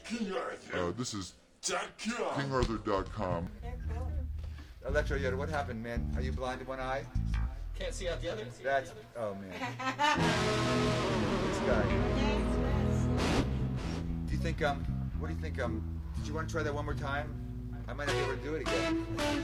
This is KingArthur.com. Electro Yoda, what happened, man? Are you blind in one eye? Can't see out the other. That's, oh man. This guy. Do you think, what do you think, did you want to try that one more time? I might not be able to do it again.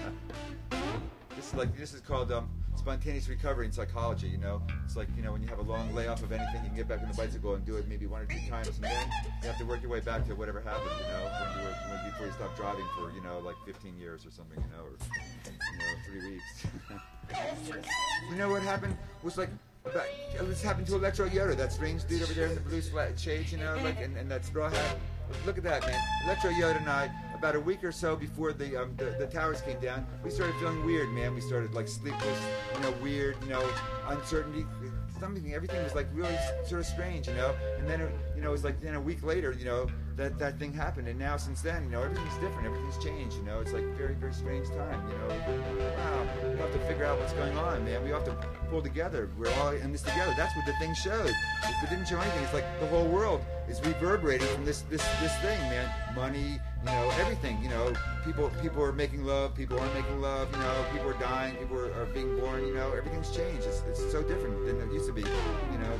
This is called, spontaneous recovery in psychology, you know? It's like, you know, when you have a long layoff of anything, you can get back on the bicycle and do it maybe 1 or 2 times, and then you have to work your way back to whatever happened, you know, before you stop driving for, you know, like 15 years or something, you know, or, you know, 3 weeks. You know what happened? Was like, this happened to Electro Yoda, that strange dude over there in the blue shades, you know, like, and that straw hat. Look at that, man. Electro Yoda and I, about a week or so before the towers came down, we started feeling weird, man. We started like sleepless, you know, weird, you know, uncertainty. Everything was like really sort of strange, you know. And then, you know, it was like then a week later, you know, that thing happened. And now since then, you know, everything's different. Everything's changed, you know. It's like very, very strange time, you know. Wow, we have to figure out what's going on, man. We have to pull together. We're all in this together. That's what the thing showed. If it didn't show anything, it's like the whole world is reverberating from this thing, man. Money, you know, everything, you know. People are making love. People aren't making love. You know, people are dying. People are being born. You know, everything's changed. It's so different than it used to be. You know.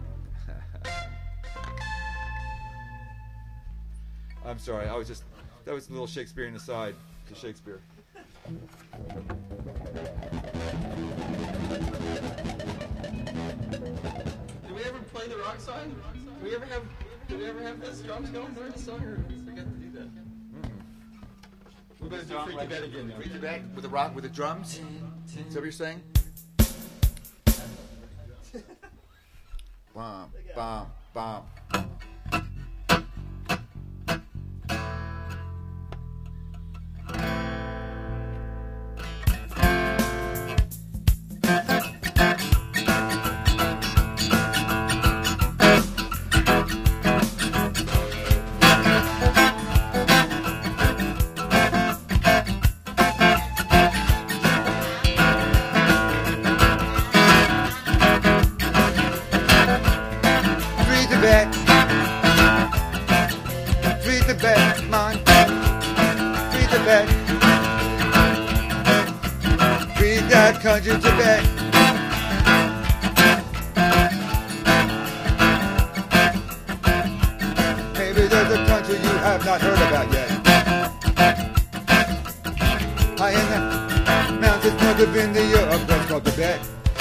I'm sorry. That was a little Shakespearean aside to Shakespeare. Did we ever play the rock song? Did we ever have this drums going during the song, or did we forget to do that? We better do Freak to Bed again now. Freak to Bed with the rock, with the drums? Is that what you're saying? Bum, bum, bum. Country Tibet. Maybe there's a country you have not heard about yet. High in the mountains north of India, a place called Tibet.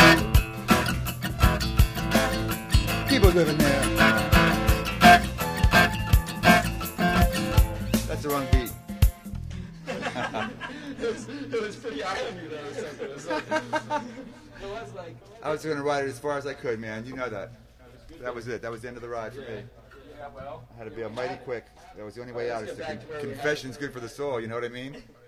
People living there. That's the wrong beat. It was pretty irony though. It was like. I was going to ride it as far as I could, man. You know that. That was it. That was the end of the ride for me. Yeah, well. I had to be a mighty quick. That was the only way out. Confession's good for the soul. You know what I mean?